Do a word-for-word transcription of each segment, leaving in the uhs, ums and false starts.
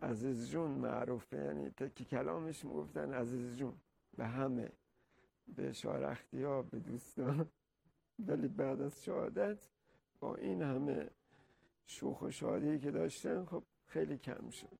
عزیز جون معروفه، یعنی تکی کلامش میگفتن عزیز جون به همه، به شارختی ها، به دوستان. ولی بعد از شهادت با این همه شوخ و شادی که داشتن خب خیلی کم شد.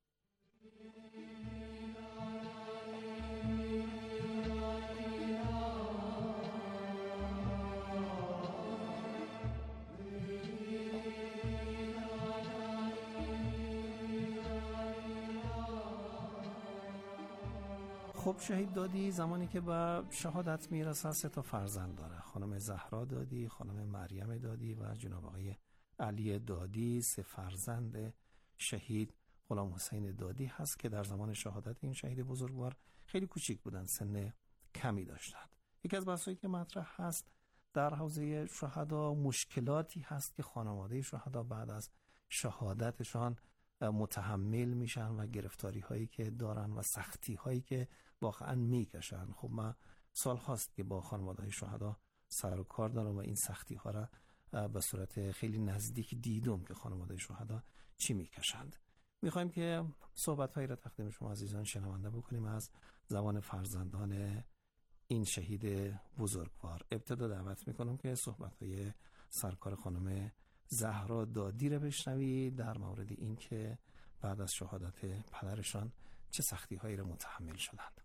خب شهید دادی زمانی که به شهادت میرسه سه تا فرزند داره، خانم زهرا دادی، خانم مریم دادی و جناب آقای علی دادی. سه فرزند شهید غلام حسین دادی هست که در زمان شهادت این شهید بزرگوار خیلی کوچیک بودن، سن کمی داشتند. یکی از بحثایی که مطرح هست در حوزه شهدا مشکلاتی هست که خانواده شهدا بعد از شهادتشان متحمل میشن و گرفتاری هایی که دارن و سختی هایی که واقعا میکشن. خب من سال هاست که با خانواده های شهدا سر و کار دارم و این سختی ها را به صورت خیلی نزدیک دیدم که خانواده شهدا چی میکشند. میخوایم که صحبت هایی را تقدیم شما عزیزان شنونده بکنیم از زبان فرزندان این شهید بزرگوار. ابتدا دعوت میکنم که صحبت های سرکار خانم زهرا دادی رو بشنوی در مورد این که بعد از شهادت پدرشان چه سختی هایی رو متحمل شدند.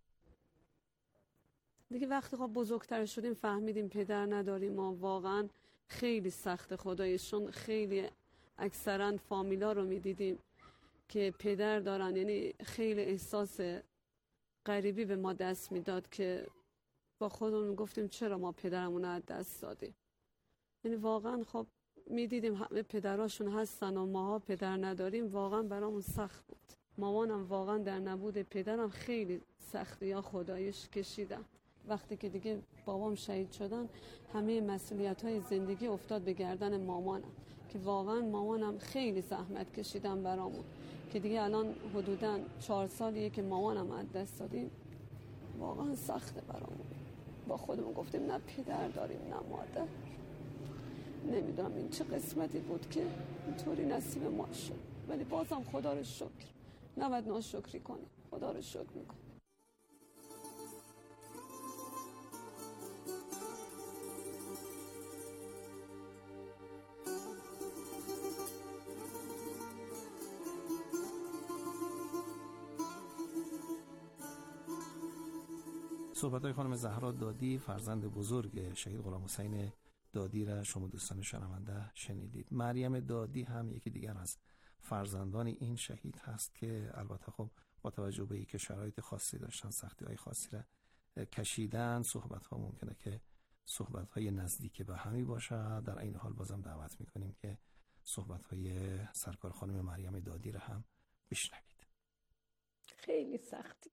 دیگه وقتی خب بزرگتر شدیم فهمیدیم پدر نداریم و واقعا خیلی سخت خدایشون. خیلی اکثرا فامیلا رو میدیدیم که پدر دارن، یعنی خیلی احساس غریبی به ما دست میداد که با خودمون گفتیم چرا ما پدرمون رو از دست دادیم. یعنی واقعا خب میدیدیم همه پدراشون هستن و ماها پدر نداریم، واقعا برامون سخت بود. مامانم واقعا در نبود پدرم خیلی سختی ها خدایش کشیدم. وقتی که دیگه بابام شهید شدن همه مسئولیت های زندگی افتاد به گردن مامانم که واقعا مامانم خیلی زحمت کشیدن برامون که دیگه الان حدوداً چهار سالیه که مامانم از دست دادیم. واقعا سخته برامون. با خودمون گفتیم نه پدر داریم نه مادر. نمیدونم این چه قسمتی بود که اینطوری نصیب ما شد، ولی بازم خدا رو شکر، نباید ناشکری کنیم، خدا رو شکر میکنیم. صحبت‌های خانم زهرا دادی فرزند بزرگ شهید غلام حسین دادی را شما دوستان شنونده شنیدید. مریم دادی هم یکی دیگر از فرزندان این شهید هست که البته خب با توجه به اینکه شرایط خاصی داشتن، سختی‌های خاصی را کشیدن، صحبت‌ها ممکنه که صحبت‌های نزدیک به همی باشه. در این حال بازم دعوت می‌کنیم که صحبت‌های سرکار خانم مریم دادی را هم بشنوید. خیلی سختی،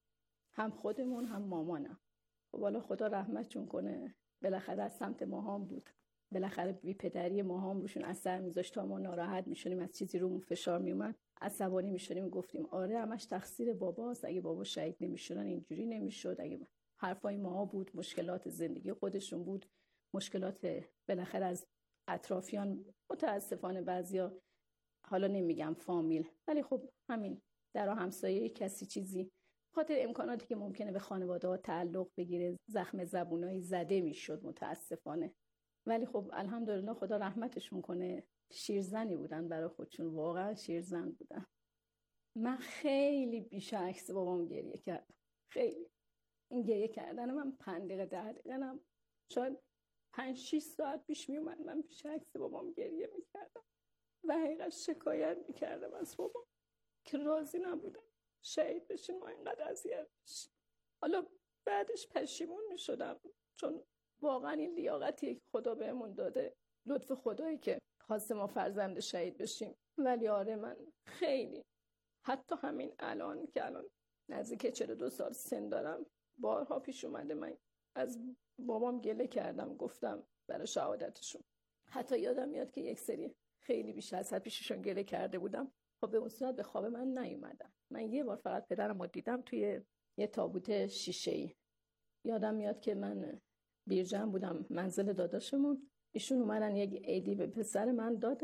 هم خودمون هم مامانم. خب حالا خدا رحمتشون کنه، بالاخره از سمت ما هم بود، بالاخره بی پدری ما هم روشون اثر میذاشت تا ما ناراحت میشونیم، از چیزی رومون فشار میومد عصبانی میشونیم، گفتیم آره همش تقصیر باباست، اگه بابا شهید نمیشدن اینجوری نمیشد، اگه حرفای ما بود، مشکلات زندگی خودشون بود، مشکلات بالاخره از اطرافیان، متاسفانه بعضیا، حالا نمیگم فامیل، ولی خب همین در همسایه کسی چیزی، خاطر امکاناتی که ممکنه به خانواده ها تعلق بگیره، زخم زبونایی زده میشد متاسفانه. ولی خب الحمدلله خدا رحمتشون کنه، شیرزنی بودن برای خودشون، واقعا شیرزن بودن. من خیلی بیش عکس بابام گریه کردم، خیلی. این گریه کردن من پنج دقیقه ده دقیقه نم شاید پنج شیش ساعت پیش میومد، من بیش عکس بابام گریه میکردم و حقیقت شکایت میکردم از بابام که راضی نبودم شهید بشین، ما اینقدر اذیت بشین. حالا بعدش پشیمون میشدم، چون واقعا این لیاقتیه که خدا بهمون داده، لطف خدایی که خواسته ما فرزند شهید بشیم. ولی آره من خیلی، حتی همین الان که الان نزدیک چهل و دو سال سن دارم، بارها پیش اومده من از بابام گله کردم، گفتم برای شهادتشون. حتی یادم میاد که یک سری خیلی بیش از حد پیششون گله کرده بودم، خب به اون صورت به خواب من نیومدن. من یه بار فقط پدرم رو دیدم توی یه تابوت شیشه‌ای. یادم میاد که من بیرجن بودم منزل داداشمون، ایشون اومدن یک عیدی به پسر من دادن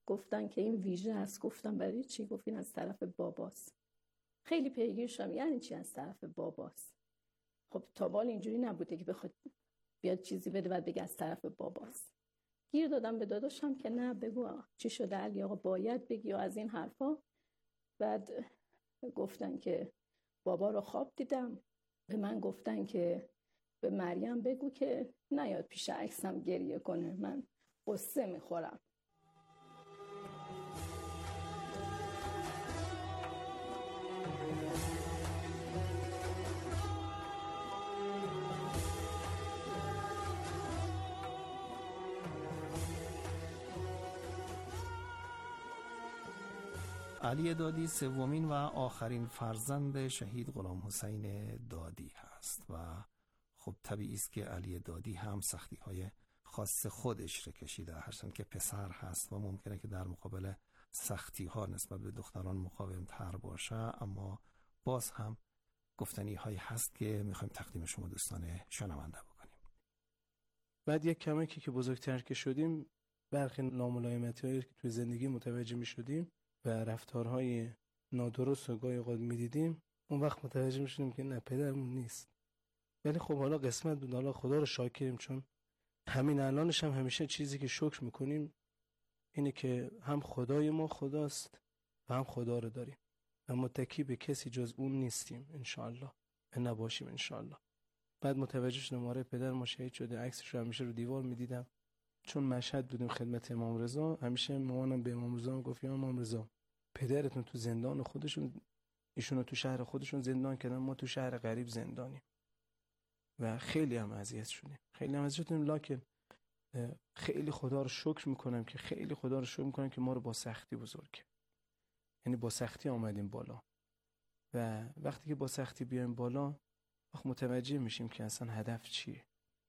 گفتن که این ویژه است. گفتم برای چی؟ گفتین از طرف باباست. خیلی پیگیر شدم یعنی چی از طرف باباست؟ خب تا بال اینجوری نبوده که بخواد بیاد چیزی بده بعد بگه از طرف باباست. گیر دادم به داداشم که نه بگو چی شده علی آقا باید بگی و از این حرفا. بعد گفتن که بابا رو خواب دیدم، به من گفتن که به مریم بگو که نیاد پیش عکسم گریه کنه، من قصه میخورم. علی دادی سومین و آخرین فرزند شهید غلام حسین دادی هست و خب طبیعی است که علی دادی هم سختی های خاص خودش رو کشیده، هرچند که پسر هست و ممکنه که در مقابل سختی ها نسبت به دختران مقاوم تر باشه، اما باز هم گفتنی هایی هست که میخوایم تقدیم شما دوستان شنونده بکنیم. بعد یک کمکی که بزرگتر که شدیم، برخی ناملایمتی هایی که توی زندگی متوجه میشدیم و رفتارهای نادرست و گاهی اوقات میدیدیم، اون وقت متوجه میشدیم که نه پدرمون نیست. ولی خب حالا قسمت بود، حالا خدا رو شاکریم، چون همین الانش هم همیشه چیزی که شکر میکنیم اینه که هم خدای ما خداست و هم خدا رو داریم و متکی به کسی جز اون نیستیم انشاءالله و نباشیم انشاءالله. بعد متوجه شدم آره پدر ما شهید شده، عکسش رو همیشه رو دیوار میدیدم. چون مشهد بودیم خدمت امام رضا، همیشه مامانم به امام رضا میگفت یا امام رضا پدرتون تو زندان خودشون، ایشونو تو شهر خودشون زندان کردن، ما تو شهر غریب زندانیم و خیلی هم اذیت شدیم، خیلی هم اذیت شدیم. لکن خیلی خدا رو شکر میکنم که خیلی خدا رو شکر میکنم که ما رو با سختی بزرگ کرد. یعنی با سختی آمدیم بالا و وقتی که با سختی بیایم بالا وقت متوجه میشیم که اصلا هدف چیه،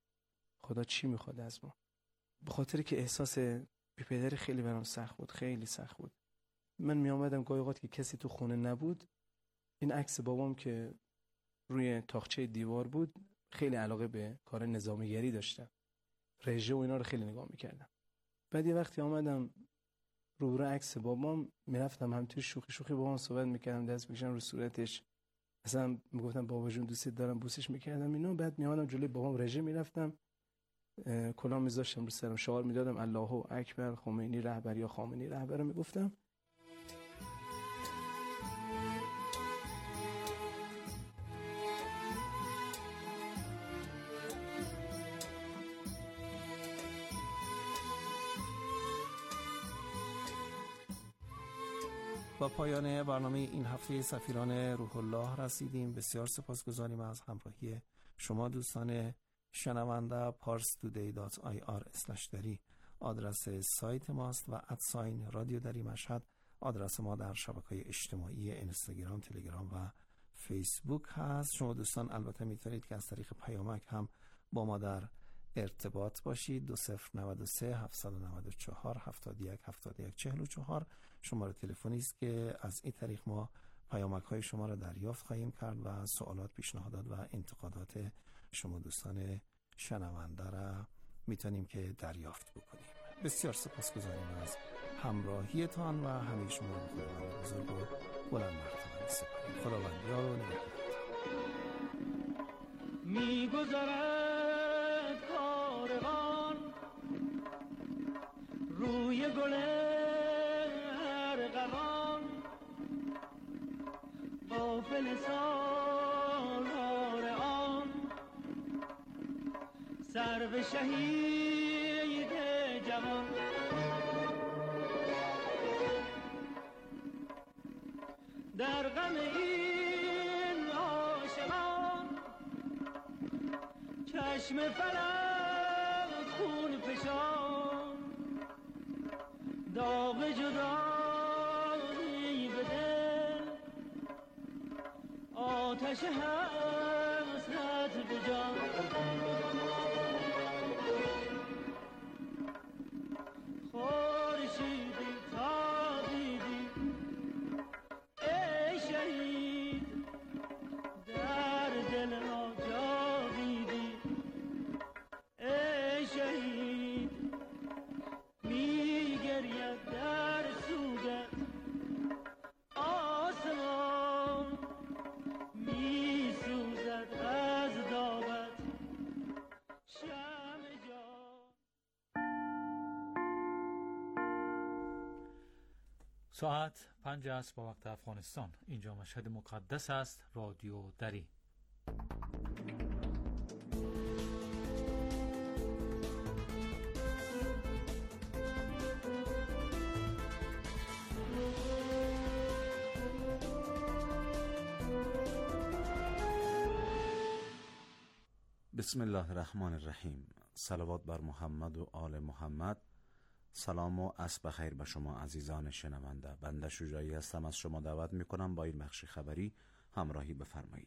خدا چی میخواد از ما. به خاطر که احساس بی پدری خیلی برام سخت بود، خیلی سخت بود. من می آمدم گاهی اوقات که کسی تو خونه نبود، این عکس بابام که روی تاقچه دیوار بود، خیلی علاقه به کار نظامیگری داشتم، رژه و اینا رو خیلی نگاه میکردم. بعد یه وقتی آمدم رو رو عکس بابام، میرفتم هم توی شوخی شوخی بابام صحبت میکردم، دست میکشم رو صورتش، مثلا میگفتم بابا جون دوست دارم، بوسش میکردم اینا. بعد میامدم جلوی بابام رژه میرفتم، کلاه میذاشتم رو سرم، شعار میدادم الله اکبر خمینی رهبر یا خامنه‌ای رهبر رو میگفتم. با پایان برنامه این هفته سفیران روح الله رسیدیم. بسیار سپاسگزاریم از همراهی شما دوستان شنونده. پارس تودی دات آی آر اسلش دری آدرس سایت ماست و ادساین رادیو دری مشهد آدرس ما در شبکه‌های اجتماعی اینستاگرام، تلگرام و فیسبوک هست. شما دوستان البته میتونید که از طریق پیامک هم با ما در ارتباط باشید. دو صفر نود و سه هفتصد و نود و چهار هفتاد و یک هفتاد و یک چهل و چهار شماره تلفنی است که از این طریق ما پیامک های شما را دریافت خواهیم کرد و سوالات، پیشنهادات و انتقادات شما دوستان شنونده را میتونیم که دریافت بکنیم. بسیار سپاسگزاریم از همراهیتان و همه شما رو خداوند بزرگ و بلند مرتبه سپاریم. خداوند یار و نگهدار. میگذرد کاروان روی گل ارغوان، قافله سالار آن سرو شهید جوان. در غم این عاشقان چشم فلک خون فشان، داغ جدایی به دل، آتش حسرت به جان. خورشیدی تابیدی ای شهید، در دل ما جاویدی ای شهید. میگرید در ساعت پنج است با وقت افغانستان. اینجا مشهد مقدس است. رادیو دری. بسم الله الرحمن الرحیم. صلوات بر محمد و آل محمد. سلام و عصر بخیر به شما عزیزان شنونده. بنده شجاعی هستم، از شما دعوت میکنم با این بخش خبری همراهی بفرمایید.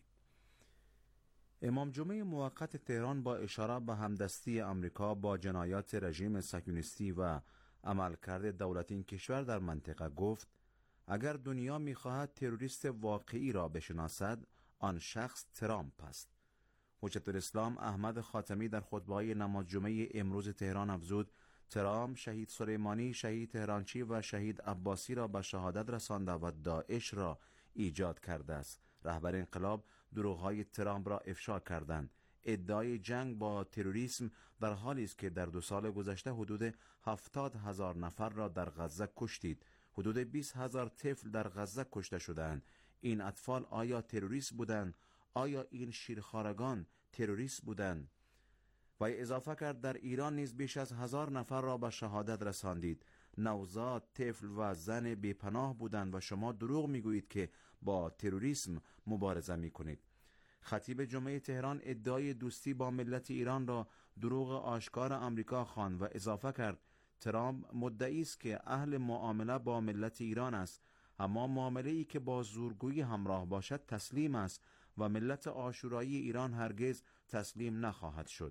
امام جمعه موقت تهران با اشاره به همدستی امریکا با جنایات رژیم صهیونیستی و عملکرد دولت این کشور در منطقه گفت اگر دنیا میخواهد تروریست واقعی را بشناسد، آن شخص ترامپ است. حجت الاسلام احمد خاتمی در خطبه‌های نماز جمعه امروز تهران افزود ترامپ شهید سلیمانی، شهید تهرانچی و شهید عباسی را به شهادت رسانده و داعش را ایجاد کرده است. رهبر انقلاب دروغ‌های ترامپ را افشا کردند. ادعای جنگ با تروریسم در حالی است که در دو سال گذشته حدود هفتاد هزار نفر را در غزه کشتید. حدود بیست هزار طفل در غزه کشته شدند. این اطفال آیا تروریست بودند؟ آیا این شیرخوارگان تروریست بودند؟ و اضافه کرد در ایران نیز بیش از هزار نفر را به شهادت رساندید. نوزاد، طفل و زن بیپناه بودند و شما دروغ میگویید که با تروریسم مبارزه میکنید. خطیب جمعه تهران ادعای دوستی با ملت ایران را دروغ آشکار امریکا خواند و اضافه کرد ترامپ مدعی است که اهل معامله با ملت ایران است، اما معامله ای که با زورگویی همراه باشد تسلیم است و ملت عاشورایی ایران هرگز تسلیم نخواهد شد.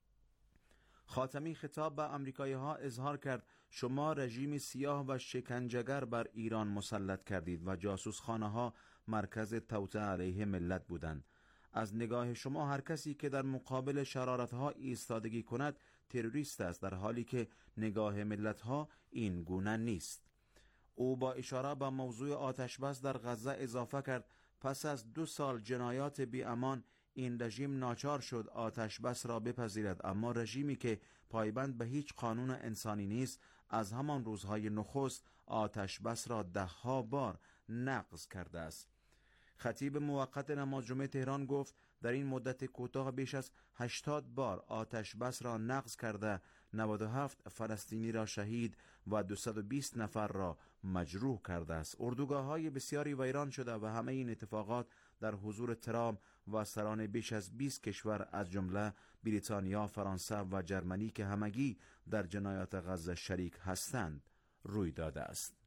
خاتمی خطاب به امریکایی ها اظهار کرد شما رژیم سیاه و شکنجهگر بر ایران مسلط کردید و جاسوسخانه ها مرکز توطئه علیه ملت بودند. از نگاه شما هر کسی که در مقابل شرارت ها ایستادگی کند تروریست است، در حالی که نگاه ملت ها این گونه نیست. او با اشاره به موضوع آتش بس در غزه اضافه کرد پس از دو سال جنایات بی امان این رژیم ناچار شد آتش بس را بپذیرد، اما رژیمی که پایبند به هیچ قانون انسانی نیست از همان روزهای نخست آتش بس را ده ها بار نقض کرده است. خطیب موقت نماز جمعه تهران گفت در این مدت کوتاه بیش از هشتاد بار آتش بس را نقض کرده، نود و هفت فلسطینی را شهید و دویست و بیست نفر را مجروح کرده است. اردوگاه های بسیاری ویران شده و همه این اتفاقات در حضور ترامپ و سران بیش از بیست کشور از جمله بریتانیا، فرانسه و جرمنی که همگی در جنایات غزه شریک هستند روی داده است.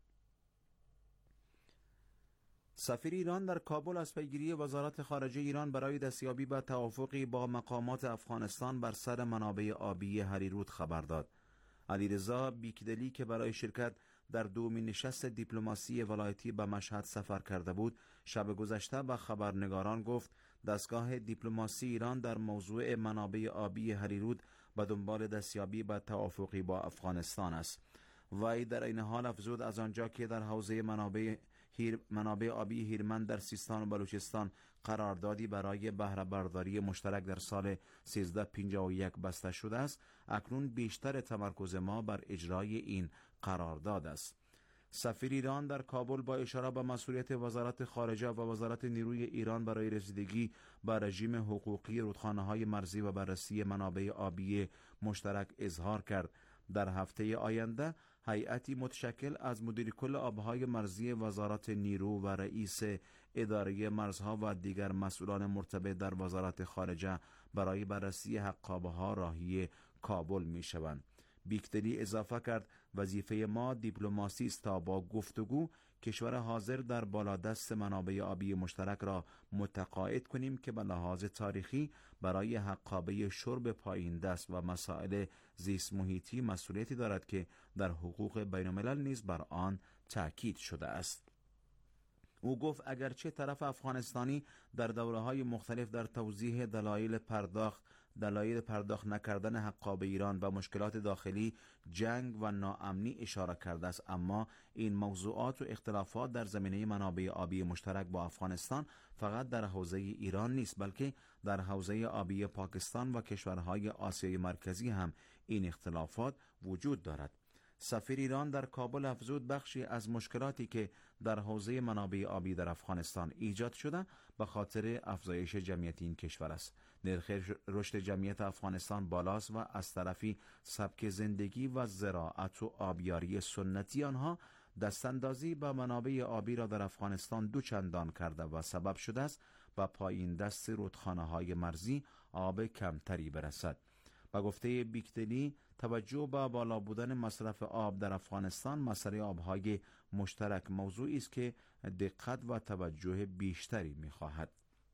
سفیر ایران در کابل از پیگیری وزارت خارجه ایران برای دستیابی به توافقی با مقامات افغانستان بر سر منابع آبی هریرود خبر داد. علیرضا بیکدلی که برای شرکت در دومین نشست دیپلماسی ولایتی به مشهد سفر کرده بود، شب گذشته به خبرنگاران گفت دستگاه دیپلماسی ایران در موضوع منابع آبی هریرود به دنبال دستیابی به توافقی با افغانستان است. وی در این حال افزود از آنجا که در حوزه منابع هیر منابع آبی هیرمند در سیستان و بلوچستان قراردادی برای بهره برداری مشترک در سال سیزده پنجاه و یک بسته شده است، اکنون بیشتر تمرکز ما بر اجرای این قرارداد است. سفیر ایران در کابل با اشاره به مسئولیت وزارت خارجه و وزارت نیروی ایران برای رسیدگی به رژیم حقوقی رودخانه‌های مرزی و بررسی منابع آبی مشترک اظهار کرد در هفته آینده هیئتی متشکل از مدیر کل آبهای مرزی وزارت نیرو و رئیس اداره مرزها و دیگر مسئولان مرتبط در وزارت خارجه برای بررسی حقابه‌ها راهی کابل می شوند. بیکدلی اضافه کرد وظیفه ما دیپلماسی است تا با گفتگو کشور حاضر در بالادست منابع آبی مشترک را متقاعد کنیم که به لحاظ تاریخی برای حقابه شرب پایین دست و مسائل زیست محیطی مسئولیتی دارد که در حقوق بین الملل نیز بر آن تاکید شده است. او گفت اگرچه طرف افغانستانی در دوره‌های مختلف در توضیح دلایل پرداخت دلایل پرداخت نکردن حقابه ایران و مشکلات داخلی، جنگ و ناامنی اشاره کرده است، اما این موضوعات و اختلافات در زمینه منابع آبی مشترک با افغانستان فقط در حوزه ایران نیست، بلکه در حوزه آبی پاکستان و کشورهای آسیای مرکزی هم این اختلافات وجود دارد. سفیر ایران در کابل افزود بخشی از مشکلاتی که در حوزه منابع آبی در افغانستان ایجاد شده به خاطر افزایش جمعیت این کشور است. نرخ رشد جمعیت افغانستان بالاست و از طرفی سبک زندگی و زراعت و آبیاری سنتی آنها دستاندازی به منابع آبی را در افغانستان دوچندان کرده و سبب شده است و پایین دست رودخانه‌های مرزی آب کمتری برسد. با گفته بیکدلی، توجه به بالا بودن مصرف آب در افغانستان مسئله آبهای مشترک موضوعی است که دقت و توجه بیشتری می‌خواهد.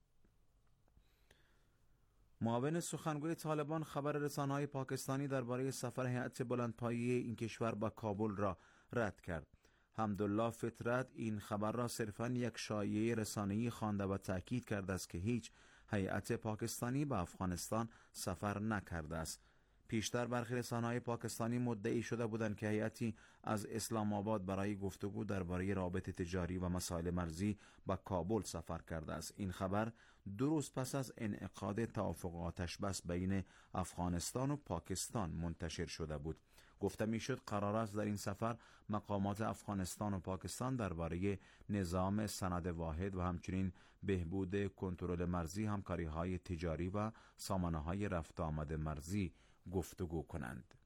معاون سخنگوی طالبان خبر رسانه‌های پاکستانی درباره سفر هیئت بلندپایه این کشور به کابل را رد کرد. حمدالله فطرت این خبر را صرفاً یک شایعه رسانه‌ای خوانده و تأکید کرده است که هیچ هیئت پاکستانی به افغانستان سفر نکرده است. پیشتر برخی رسانه‌های پاکستانی مدعی شده بودند که هیئتی از اسلام آباد برای گفتگو درباره رابطه تجاری و مسائل مرزی به کابل سفر کرده است. این خبر دو روز پس از انعقاد توافق آتش بس بین افغانستان و پاکستان منتشر شده بود. گفته میشد قرار است در این سفر مقامات افغانستان و پاکستان درباره نظام سند واحد و همچنین بهبود کنترل مرزی، همکاری‌های تجاری و سامانه‌های رفت آمد مرزی گفتگو کنند.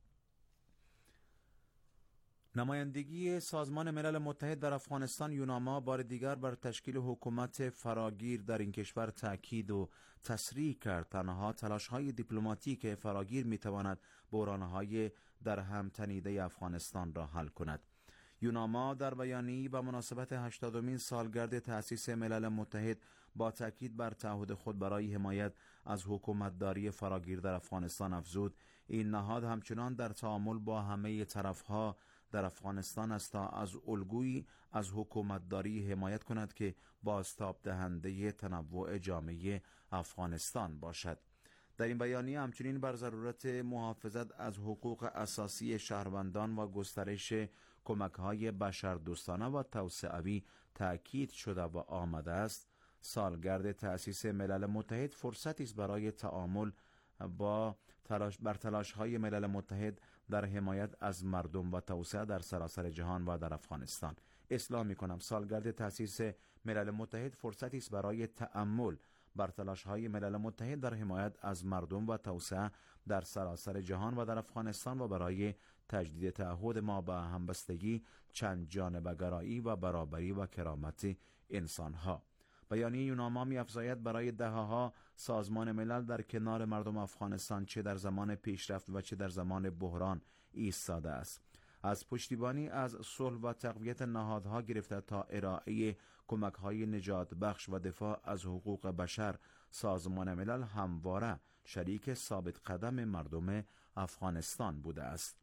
نمایندگی سازمان ملل متحد در افغانستان یوناما بار دیگر بر تشکیل حکومت فراگیر در این کشور تأکید و تصریح کرد. تنها تلاش‌های دیپلماتیک فراگیر می‌تواند بحران‌های در هم تنیده افغانستان را حل کند. یوناما در بیانیه‌ای به مناسبت هشتادمین سالگرد تأسیس ملل متحد با تأکید بر تعهد خود برای حمایت از حکومتداری فراگیر در افغانستان افزود این نهاد همچنان در تعامل با همه طرفها در افغانستان است تا از الگویی از حکومتداری حمایت کند که بازتاب دهنده تنوع جامعه افغانستان باشد. در این بیانیه همچنین بر ضرورت محافظت از حقوق اساسی شهروندان و گسترش کمک‌های بشردوستانه و توسعوی تأکید شده و آمده است. سالگرد تأسیس ملل متحد فرصتی است برای تعامل با تلاش بر تلاش‌های ملل متحد در حمایت از مردم و توسعه در سراسر جهان و در افغانستان. اصلاح می‌کنم سالگرد تأسیس ملل متحد فرصتی است برای تأمل بر تلاش‌های ملل متحد در حمایت از مردم و توسعه در سراسر جهان و در افغانستان و برای تجدید تعهد ما به همبستگی، چند جانبه‌گرایی و برابری و کرامت انسان‌ها. بیانیه یوناما می‌افزاید برای دهه‌ها سازمان ملل در کنار مردم افغانستان چه در زمان پیشرفت و چه در زمان بحران ایستاده است. از پشتیبانی از صلح و تقویت نهادها گرفته تا ارائه کمک‌های نجات بخش و دفاع از حقوق بشر، سازمان ملل همواره شریک ثابت قدم مردم افغانستان بوده است.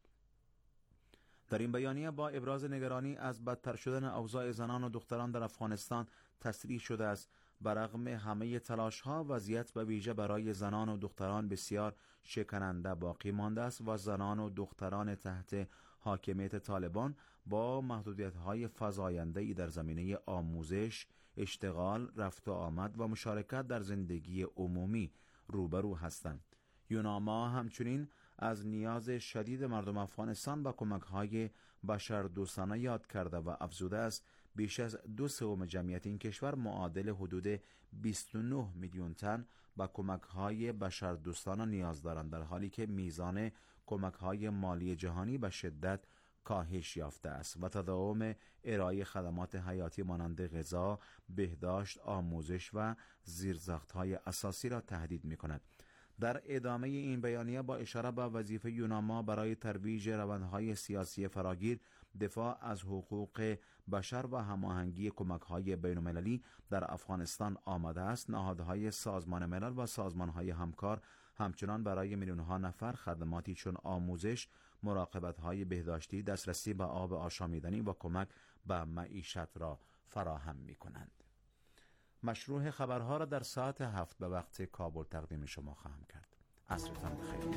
در این بیانیه با ابراز نگرانی از بدتر شدن اوضاع زنان و دختران در افغانستان تصریح شده است برغم همه تلاش‌ها وضعیت به ویژه برای زنان و دختران بسیار شکننده باقی مانده است و زنان و دختران تحت حاکمیت طالبان با محدودیت‌های فزاینده‌ای در زمینه آموزش، اشتغال، رفت و آمد و مشارکت در زندگی عمومی روبرو هستند. یوناما همچنین از نیاز شدید مردم افغانستان به کمک‌های بشردوستانه یاد کرده و افزوده است بیش از دو سوم جمعیت این کشور معادل حدود بیست و نه میلیون تن به کمک‌های بشردوستانه نیاز دارند، در حالی که میزان کمک‌های مالی جهانی به شدت کاهش یافته است و تداوم ارائه خدمات حیاتی مانند غذا، بهداشت، آموزش و زیرساخت‌های اساسی را تهدید می‌کند. در ادامه این بیانیه با اشاره به وظیفه یوناما برای ترویج روندهای سیاسی فراگیر، دفاع از حقوق بشر و هماهنگی کمک‌های بین‌المللی در افغانستان آمده است، نهادهای سازمان ملل و سازمان‌های همکار همچنان برای میلیون‌ها نفر خدماتی چون آموزش، مراقبت‌های بهداشتی، دسترسی به آب آشامیدنی و کمک به معیشت را فراهم می‌کنند. مشروع خبرها را در ساعت هفت به وقت کابل تقدیم شما خواهم کرد. عصرتان بخیر.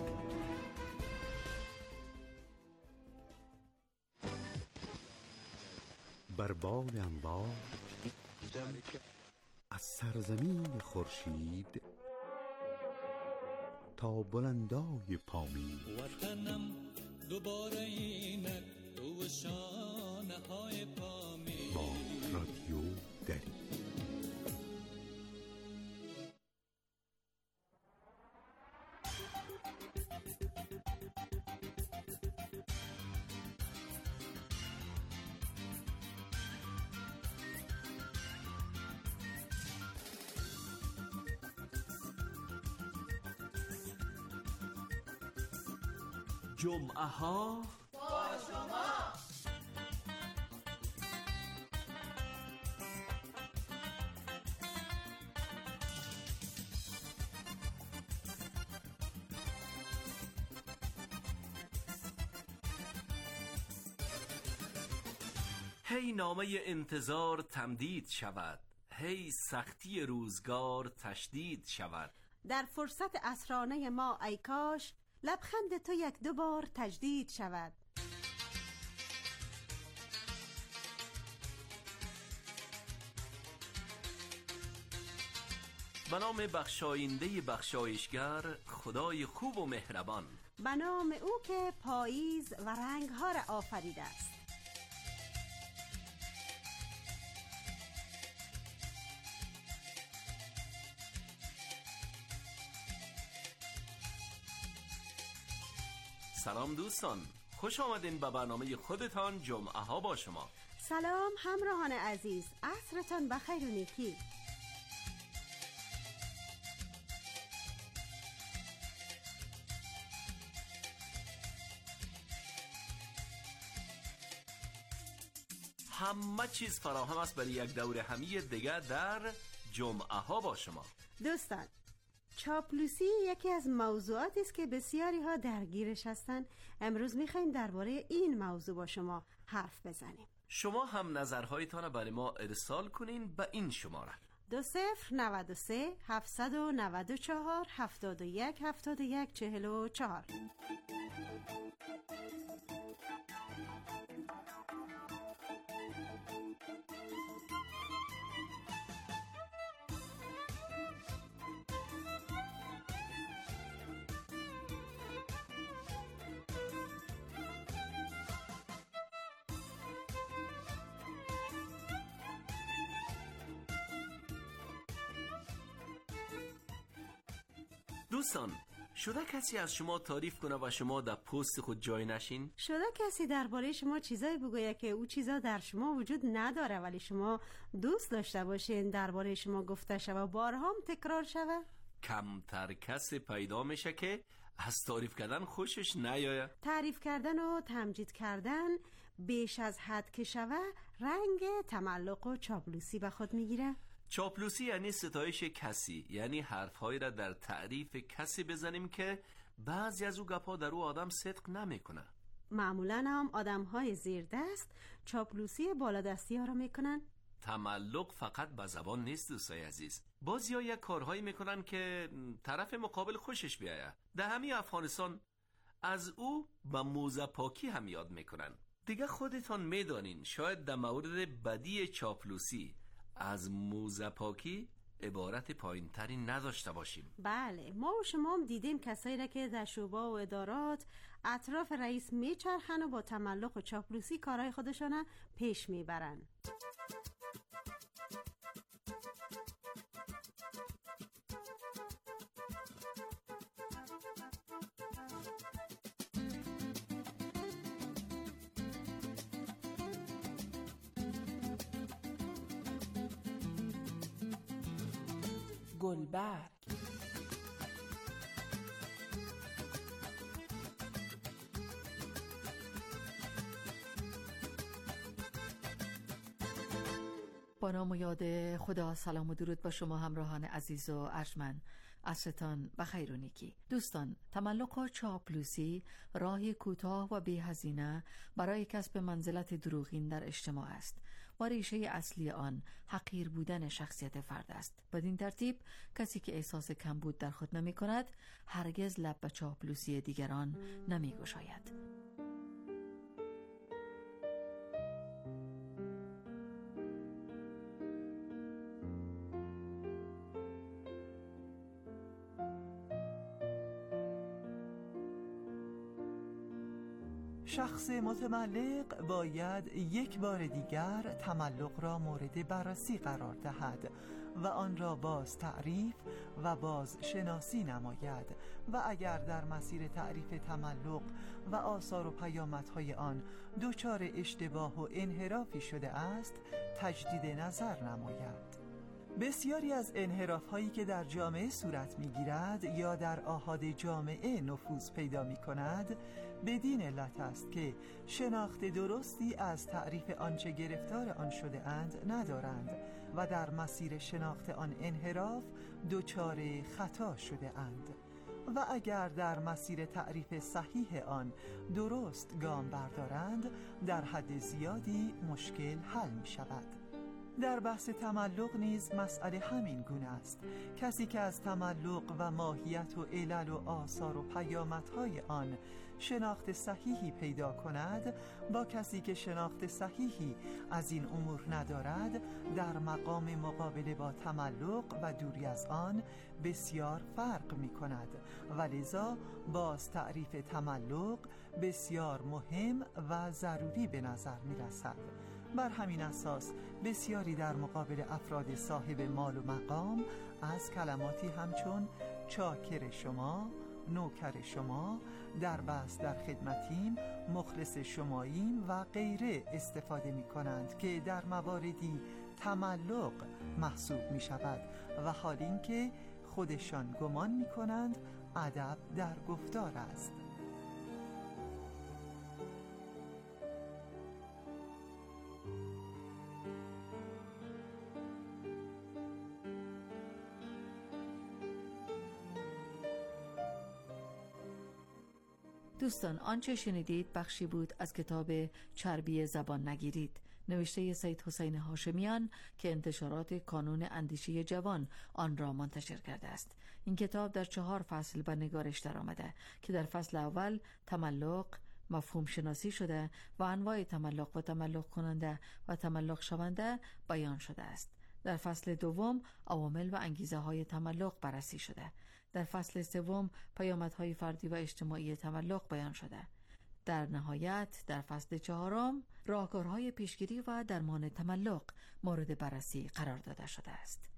بر بال انوار از سرزمین خورشید تا بلندای پامین، وطنم دوباره اینک تو شانه های پا می با رادیو دری. جمعه ها با شما. هی نامه انتظار تمدید شود، هی سختی روزگار تشدید شود. در فرصت عصرانه ما ای کاش لبخند تو یک دو بار تجدید شود. به نام بخشاینده بخشایشگر، خدای خوب و مهربان، به نام او که پاییز و رنگها را آفریده است. سلام دوستان، خوش آمدین به برنامه خودتان جمعه ها با شما. سلام همراهان عزیز، عصرتان بخیر و نیکی. همه چیز فراهم است برای یک دور همی دیگر در جمعه ها با شما. دوستان، چاپلوسی یکی از موضوعاتی است که بسیاری ها درگیرش هستند. امروز میخوایم درباره این موضوع با شما حرف بزنیم. شما هم نظرهایتان را برای ما ارسال کنین به این شماره دو صفر نود و سه هفتصد و نود و چهار هفتاد و یک هفتاد و یک چهل و چهار. دوستان، شده کسی از شما تعریف کنه و شما در پست خود جای نشین؟ شده کسی درباره شما چیزایی بگویه که او چیزا در شما وجود نداره ولی شما دوست داشته باشین درباره شما گفته شوه و بارها هم تکرار شوه؟ کمتر کسی پیدا میشه که از تعریف کردن خوشش نیایه. تعریف کردن و تمجید کردن بیش از حد که شوه رنگ تملق و چاپلوسی به خود میگیره. چاپلوسی یعنی ستایش کسی، یعنی حرفهایی را در تعریف کسی بزنیم که بعضی از او گپا در او آدم صدق نمیکنه. معمولا هم آدم های زیر دست چاپلوسی بالادستی ها را میکنن. تملق فقط به زبان نیست دوستای عزیز، بعضی ها یک کارهایی میکنن که طرف مقابل خوشش بیایه. در همین افغانستان از او به موزه پاکی هم یاد میکنن. دیگه خودتان میدانین شاید در مورد بدی چاپلوسی از موزه پاکی عبارت پایین تری نداشته باشیم. بله، ما و شما هم دیدیم کسایی را که در شعبه و ادارات اطراف رئیس میچرخن و با تملق و چاپلوسی کارهای خودشان پیش میبرن. گلبرگ. با نام و یاد خدا، سلام و درود با شما همراهان عزیز و ارجمند. عصرتان بخیر و نیکی. دوستان، تملق و چاپلوسی راهی کوتاه و بی‌هزینه برای کسب منزلت دروغین در اجتماع است و ریشه اصلی آن حقیر بودن شخصیت فرد است. بدین ترتیب کسی که احساس کمبود در خود نمی کند هرگز لب به چاپلوسی دیگران نمی گشاید. شخص متملق باید یک بار دیگر تملق را مورد بررسی قرار دهد و آن را باز تعریف و باز شناسی نماید و اگر در مسیر تعریف تملق و آثار و پیامدهای آن دچار اشتباه و انحرافی شده است تجدید نظر نماید. بسیاری از انحراف هایی که در جامعه صورت می گیرد یا در آحاد جامعه نفوذ پیدا می کند بدین علت است که شناخت درستی از تعریف آنچه گرفتار آن شده اند ندارند و در مسیر شناخت آن انحراف دچار خطا شده اند و اگر در مسیر تعریف صحیح آن درست گام بردارند در حد زیادی مشکل حل می شود. در بحث تملق نیز مسئله همین گونه است. کسی که از تملق و ماهیت و علل و آثار و پیامدهای آن شناخت صحیحی پیدا کند با کسی که شناخت صحیحی از این امور ندارد در مقام مقابله با تملق و دوری از آن بسیار فرق می کند و لذا باز تعریف تملق بسیار مهم و ضروری به نظر می رسد. بر همین اساس بسیاری در مقابل افراد صاحب مال و مقام از کلماتی همچون چاکر شما، نوکر شما، در بس در خدمتیم، مخلص شماییم و غیره استفاده می کنند که در مواردی تملق محسوب می شود و حال این که خودشان گمان می کنند ادب در گفتار است. دوستان، آنچه شنیدید بخشی بود از کتاب چربی زبان نگیرید نوشته سید حسین هاشمیان که انتشارات کانون اندیشه جوان آن را منتشر کرده است. این کتاب در چهار فصل به نگارش در آمده که در فصل اول تملق مفهوم شناسی شده و انواع تملق و تملق کننده و تملق شونده بیان شده است. در فصل دوم عوامل و انگیزه های تملق بررسی شده. در فصل سوم پیامدهای فردی و اجتماعی تملق بیان شده. در نهایت در فصل چهارم راهکارهای پیشگیری و درمان تملق مورد بررسی قرار داده شده است.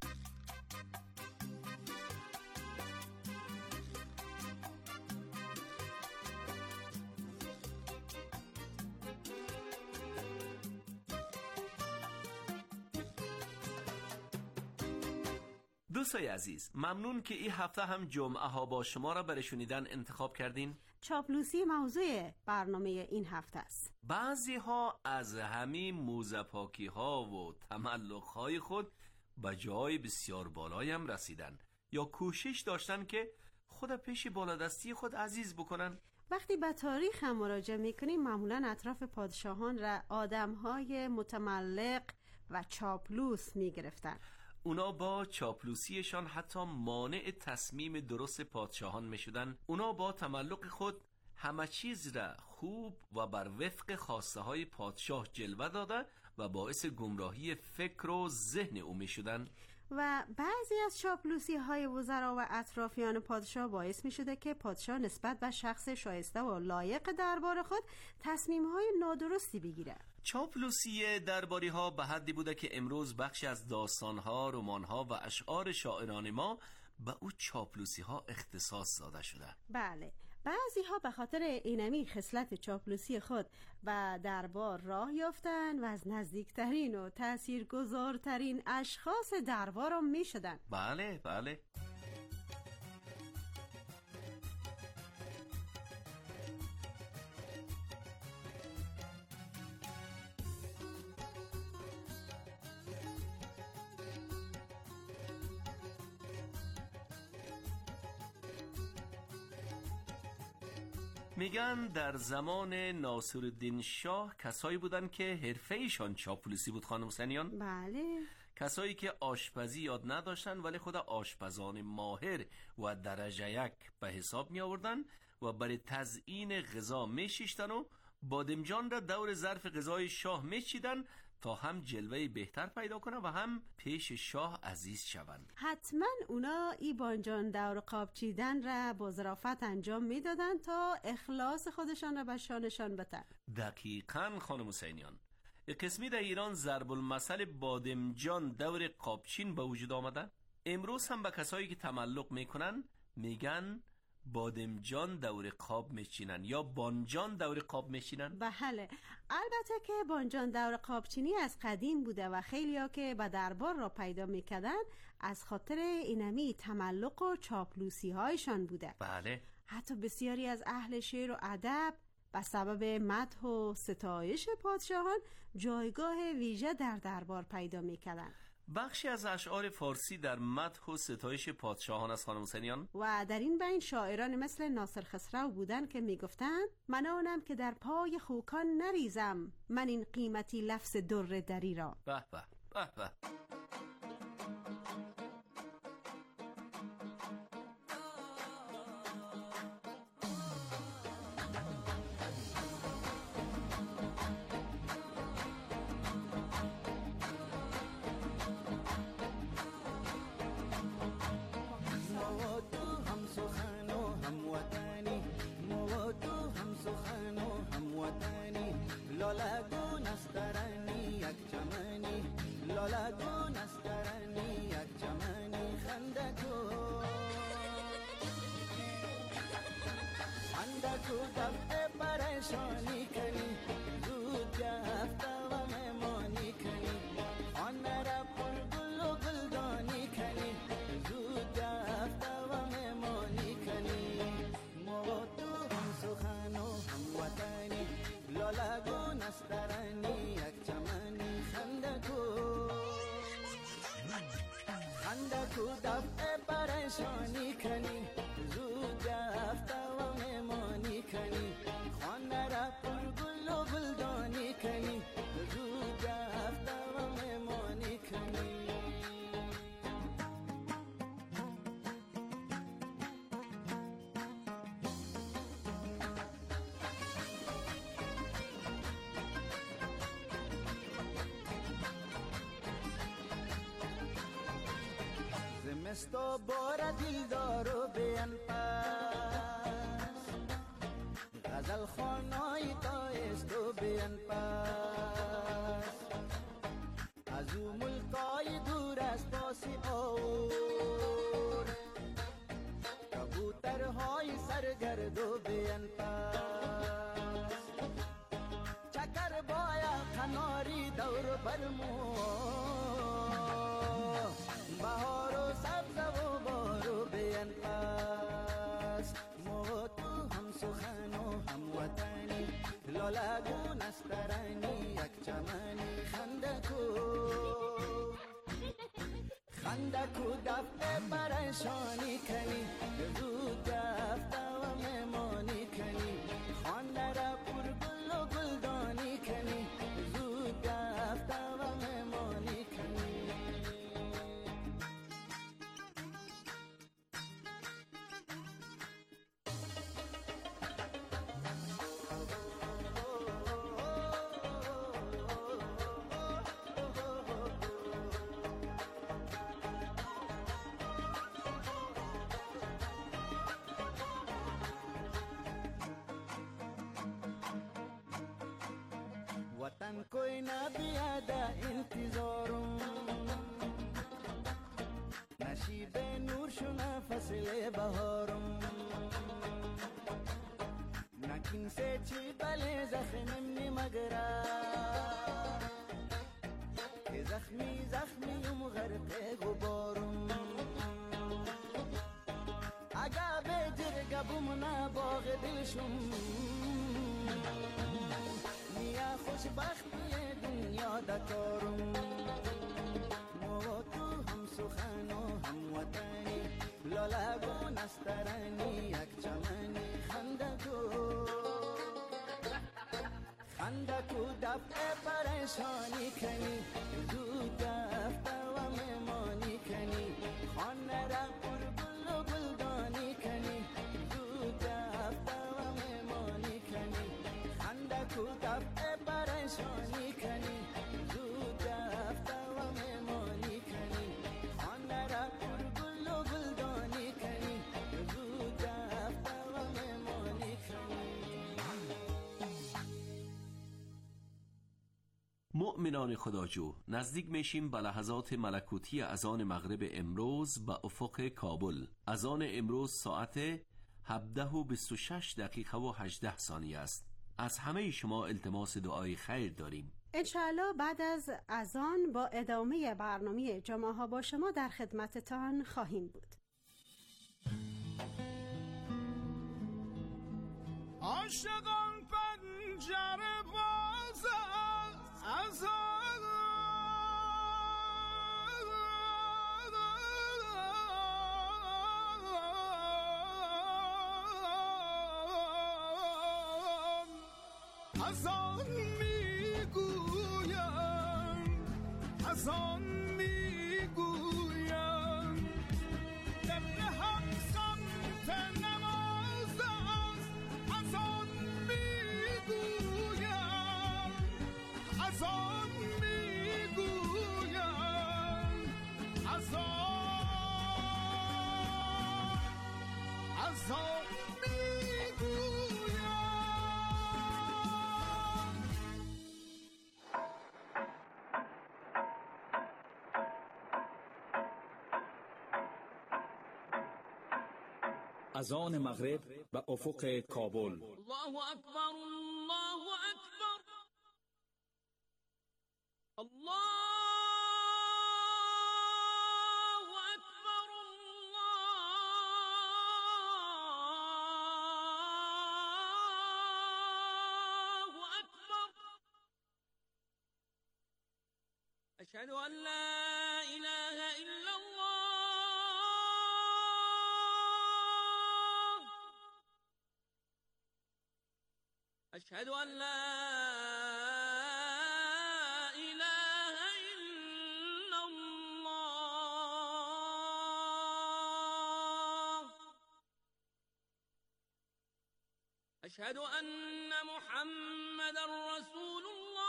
دوستای عزیز، ممنون که این هفته هم جمعه ها با شما را برای شنیدن انتخاب کردین. چاپلوسی موضوع برنامه این هفته است. بعضی ها از همین موزه‌پاکی ها و تملق های خود به جای بسیار بالایی هم رسیدن یا کوشش داشتن که خود پیش بالادستی خود عزیز بکنن. وقتی به تاریخ هم مراجعه میکنیم معمولا اطراف پادشاهان را آدمهای متملق و چاپلوس میگرفتن. اونا با چاپلوسیشان حتی مانع تصمیم درست پادشاهان می شدن. اونا با تملق خود همه چیز را خوب و بر وفق خواسته های پادشاه جلوه داده و باعث گمراهی فکر و ذهن او می شدن. و بعضی از چاپلوسی های وزرا و اطرافیان پادشاه باعث می شده که پادشاه نسبت به شخص شایسته و لایق دربار خود تصمیم های نادرستی بگیره. چاپلوسی درباری ها به حدی بوده که امروز بخشی از داستان ها، رمان ها و اشعار شاعران ما به او چاپلوسی ها اختصاص داده شده. بله، بعضی ها به خاطر اینمی خصلت چاپلوسی خود و دربار راه یافتن و از نزدیکترین و تاثیرگذارترین اشخاص دربار را می شدن. بله بله. میگن در زمان ناصرالدین شاه کسایی بودن که حرفه ایشان چاپلوسی بود خانم سنیان. بله. کسایی که آشپزی یاد نداشتن ولی خود آشپزان ماهر و درجه یک به حساب می آوردن و برای تزیین غذا می شیشتن و بادمجان را دور ظرف غذای شاه می چیدن تا هم جلوه بهتر پیدا کنن و هم پیش شاه عزیز شوند. حتما اونا ای بانجان دور قاب چیدن را با ظرافت انجام میدادن تا اخلاص خودشان را به شانشان بتن. دقیقاً خانم حسینیان. قسمی در ایران ضرب المثل بادمجان دور قابچین به وجود آمده. امروز هم به کسایی که تملق میکنن میگن بادمجان دور قاب میچینن یا بانجان دور قاب میچینن. بله، البته که بانجان دور قابچینی از قدیم بوده و خیلیا که به دربار را پیدا میکردن از خاطر اینمی تملق و چاپلوسی هایشان بوده. بله. حتی بسیاری از اهل شعر و ادب به سبب مدح و ستایش پادشاهان جایگاه ویژه در دربار پیدا میکردن. بخشی از اشعار فارسی در مدح و ستایش پادشاهان از خانم حسینیان و در این بین شاعران مثل ناصر خسرو بودن که میگفتند من آنم که در پای خوکان نریزم، من این قیمتی لفظ در دری را. به به به به. پریشانی کنی زود رفته و میمانی کنی خانه را پر گل و گلدانی کنی زود رفته و میمانی کنی. زمستو بار دل دارو بیان پاس غزل خانای تایستو بیان پاس از او ملکای دور از پاسی اور کبوترهای سرگردو بیان پاس چکر بایا کناری دور برمو بهار و سبز و بارو بیان پاس ما تو هم سخن و هم وطنی لالگون استرانی یک چمنی خندکو خندکو دفع پریشانی کنی زود دفته و میمانی کنی خانه را پر گل و گلدانی کنی زود دفته و میمانی کنی. वतन कोई ना बियादा इंतजारों नशीबे नूर शुना फसले बहारों नकिन से छिपले जख्मी मगरा के जख्मी जख्मी यूं गरक़े गुबारों आगा बेजर गबुमना बाग़ दिलशुम या خوشبختی دنیا دکارم ما تو هم سخن و هم وطنی لالگون استرانی یک چمنی خندکو خندکو دفع پریشانی کنی زود دفته و میمانی کنی خانه را پر گل و گلدانی کنی زود دفته و میمانی کنی خندکو دفع پریشانی کنی زود مؤمنان خداجو، نزدیک میشیم به لحظات ملکوتی اذان مغرب امروز به افق کابل. اذان امروز ساعت هفده و بیست و شش دقیقه و هجده ثانیه است. از همه شما التماس دعای خیر داریم. انشاءالله بعد از اذان با ادامه برنامه جمعه ها با شما در خدمتتان خواهیم بود. عاشقان پنجره باز است، از از آن میگویم، از آن میگویم قبل هم سمت نماز است، از آن میگویم، از آن میگویم، از آن از آن اذان مغرب به افق کابل. الله اکبر، الله اکبر، الله اکبر، الله اکبر. اشهد ان لا اله الا الله، أشهد أن لا إله إلا الله، أشهد أن محمدا رسول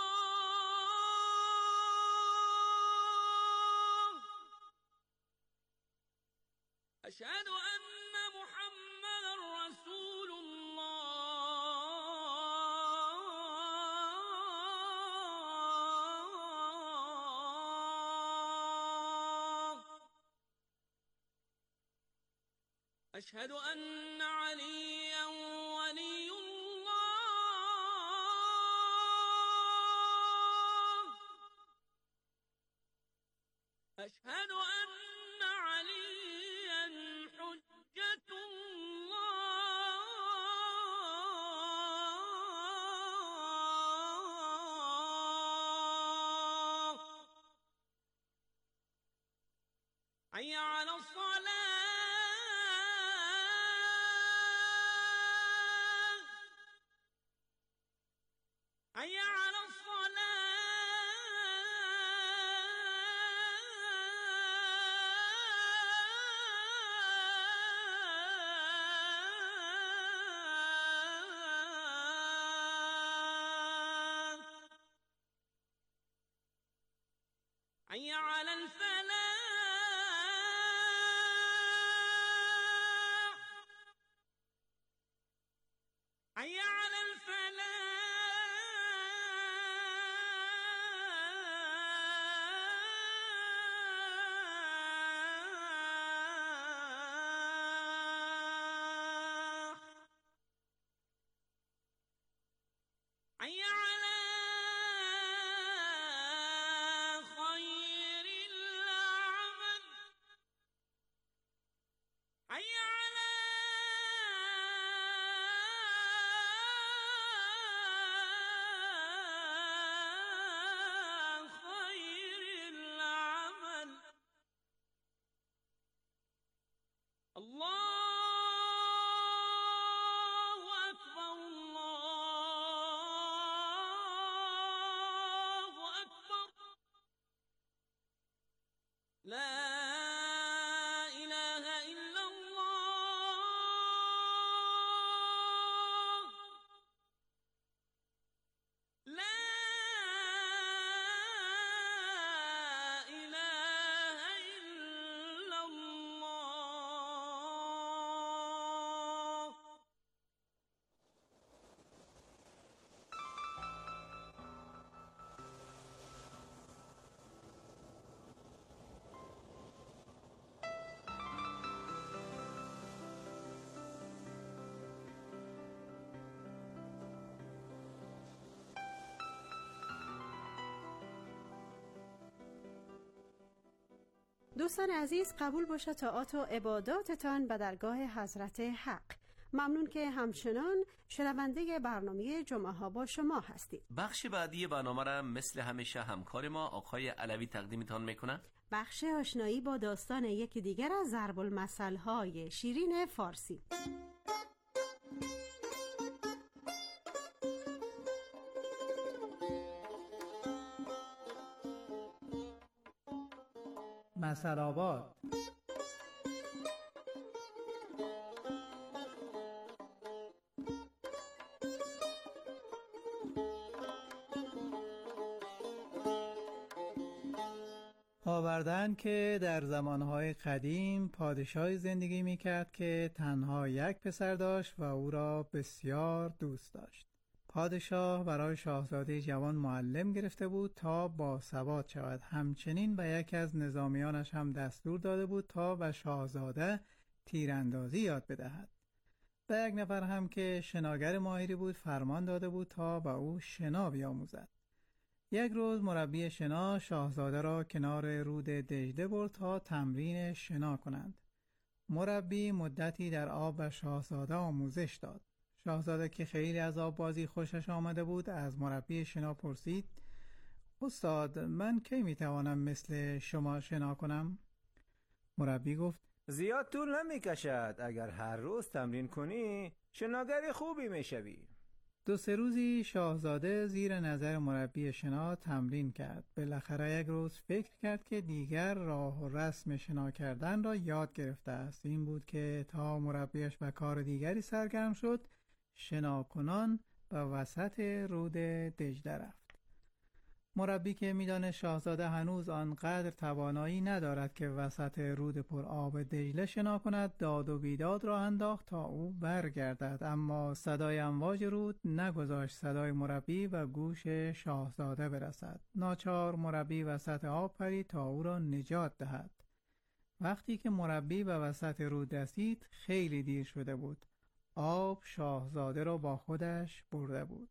الله، أشهد أن محمدا رسول الله. أشهد أن عليا ولي الله، أشهد أن عليا حجة الله. حي على الصلاة، حي على الصلاة، حي على الفلاح، حي على الفلاح. حي على خير العمل، حي على دوستان عزیز، قبول باشه طاعات و عباداتتان به درگاه حضرت حق. ممنون که همچنان شنونده برنامه جمعه ها با شما هستید. بخش بعدی برنامه را مثل همیشه همکار ما آقای علوی تقدیمتان میکنند. بخش آشنایی با داستان یکی دیگر از ضرب المثل های شیرین فارسی. مثل آباد. آوردن که در زمانهای قدیم پادشاهی زندگی میکرد که تنها یک پسر داشت و او را بسیار دوست داشت. پادشاه برای شاهزاده جوان معلم گرفته بود تا باسواد شود. همچنین به یکی از نظامیانش هم دستور داده بود تا به شاهزاده تیراندازی یاد بدهد. به یک نفر هم که شناگر ماهری بود فرمان داده بود تا به او شنا بیاموزد. یک روز مربی شنا شاهزاده را کنار رود دجله برد تا تمرین شنا کنند. مربی مدتی در آب به شاهزاده آموزش داد. شاهزاده که خیلی از آب بازی خوشش آمده بود از مربی شنا پرسید: استاد، من کی میتوانم مثل شما شنا کنم؟ مربی گفت: زیاد طول نمی کشد. اگر هر روز تمرین کنی شناگر خوبی میشوی. دو سه روزی شاهزاده زیر نظر مربی شنا تمرین کرد. بالاخره یک روز فکر کرد که دیگر راه و رسم شنا کردن را یاد گرفته است. این بود که تا مربیش به کار دیگری سرگرم شد، شنا کنان به وسط رود دجله رفت. مربی که میداند شاهزاده هنوز آنقدر توانایی ندارد که وسط رود پر آب دجله شنا کند، داد و بیداد را انداخت تا او برگردد، اما صدای امواج رود نگذاشت صدای مربی و گوش شاهزاده برسد. ناچار مربی وسط آب پرید تا او را نجات دهد. وقتی که مربی به وسط رود رسید خیلی دیر شده بود. آب شاهزاده را با خودش برده بود.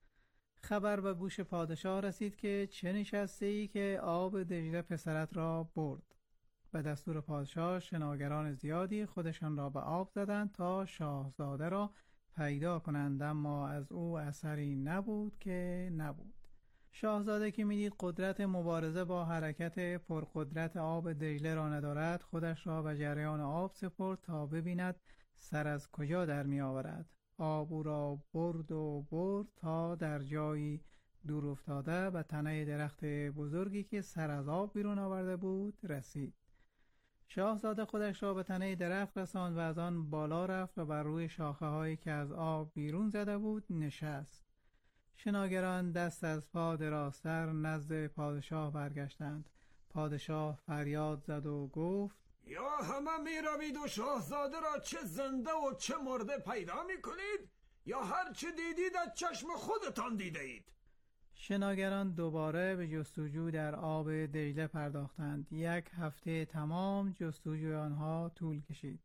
خبر به گوش پادشاه رسید که چه نشسته ای که آب دجله پسرت را برد. به دستور پادشاه شناگران زیادی خودشان را به آب زدند تا شاهزاده را پیدا کنند، اما از او اثری نبود که نبود. شاهزاده که میدید قدرت مبارزه با حرکت پرقدرت آب دجله را ندارد، خودش را به جریان آب سپرد تا ببیند سر از کجا در می آورد. آب او را برد و برد تا در جایی دور افتاده به تنه درخت بزرگی که سر از آب بیرون آورده بود رسید. شاهزاده خودش را به تنه درخت رساند و از آن بالا رفت و بر روی شاخه هایی که از آب بیرون زده بود نشست. شناگران دست از پا دراستر نزد پادشاه برگشتند. پادشاه فریاد زد و گفت: یا همه می روید و شاهزاده را چه زنده و چه مرده پیدا می کنید، یا هر چه دیدید از چشم خودتان دیده اید. شناگران دوباره به جستجو در آب دجله پرداختند. یک هفته تمام جستجوی آنها طول کشید.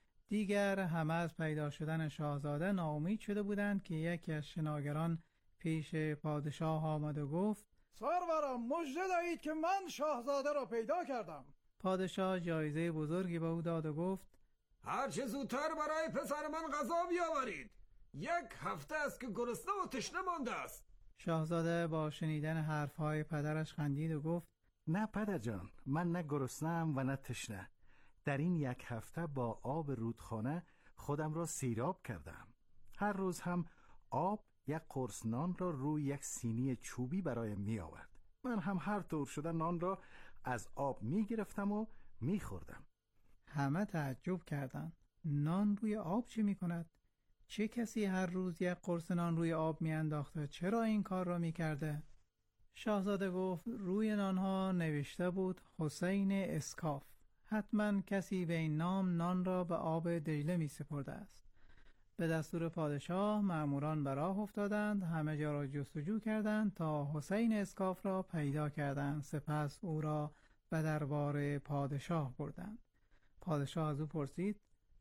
دیگر همه از پیدا شدن شاهزاده ناامید شده بودند که یکی از شناگران پیش پادشاه آمد و گفت: سرورم، مژده دهید که من شاهزاده را پیدا کردم. پادشاه جایزه بزرگی به او داد و گفت: هر چه زودتر برای پسر من غذا بیاورید. یک هفته است که گرسنه و تشنه مانده است. شاهزاده با شنیدن حرفهای پدرش خندید و گفت: نه پدر جان، من نه گرسنه‌ام و نه تشنه. در این یک هفته با آب رودخانه خودم را سیراب کردم. هر روز هم آب یک قرص نان را روی یک سینی چوبی برایم می آورد. من هم هر طور شده نان را از آب می گرفتم و می خوردم. همه تعجب کردند. نان روی آب چی می کند؟ چه کسی هر روز یک قرص نان روی آب می انداخته؟ چرا این کار را می کرده؟ شاهزاده گفت: روی نانها نوشته بود حسین اسکاف. حتما کسی به این نام نان را به آب دجله می سپرده است. به دستور پادشاه مأموران به راه افتادند، همه جا را جستجو کردند تا حسین اسکاف را پیدا کردند. سپس او را به دربار پادشاه بردند. پادشاه از او پرسید: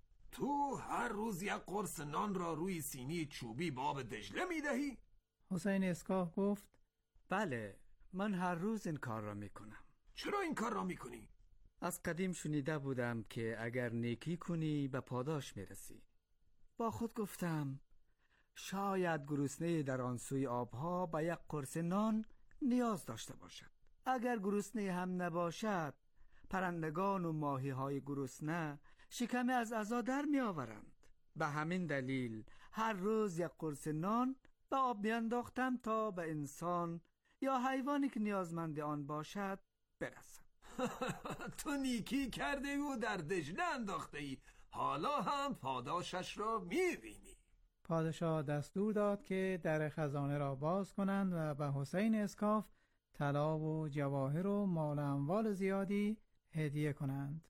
تو هر روز یک قرص نان را روی سینی چوبی به آب دجله می دهی؟ حسین اسکاف گفت: بله، من هر روز این کار را می کنم. چرا این کار را می کنی؟ از قدیم شنیده بودم که اگر نیکی کنی به پاداش میرسی. با خود گفتم شاید گرسنه در آن سوی آبها به یک قرص نان نیاز داشته باشد. اگر گرسنه هم نباشد، پرندگان و ماهی های گرسنه شکم از عزا در می آورند. به همین دلیل هر روز یک قرص نان به آب می انداختم تا به انسان یا حیوانی که نیازمند آن باشد برسم. تو نیکی کرده و در دجله انداخته ای، حالا هم پاداشش را می بینی. پادشاه دستور داد که در خزانه را باز کنند و به حسین اسکاف طلا و جواهر و مال و اموال زیادی هدیه کنند.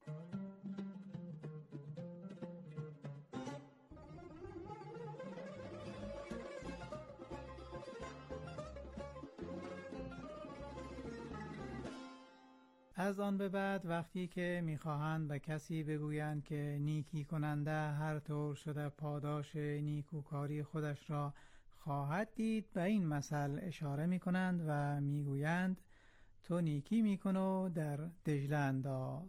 از آن به بعد وقتی که میخواهند به کسی بگویند که نیکی کننده هر طور شده پاداش نیکوکاری خودش را خواهد دید، به این مثل اشاره میکنند و میگویند تو نیکی میکن و در دجله انداز.